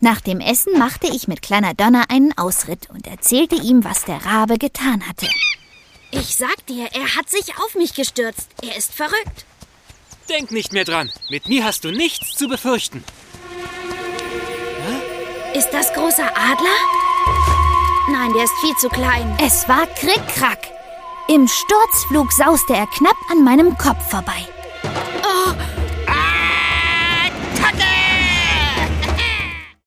Nach dem Essen machte ich mit Kleiner Donner einen Ausritt und erzählte ihm, was der Rabe getan hatte. Ich sag dir, er hat sich auf mich gestürzt. Er ist verrückt. Denk nicht mehr dran. Mit mir hast du nichts zu befürchten. Ist das großer Adler? Nein, der ist viel zu klein. Es war Krick-Krack. Im Sturzflug sauste er knapp an meinem Kopf vorbei.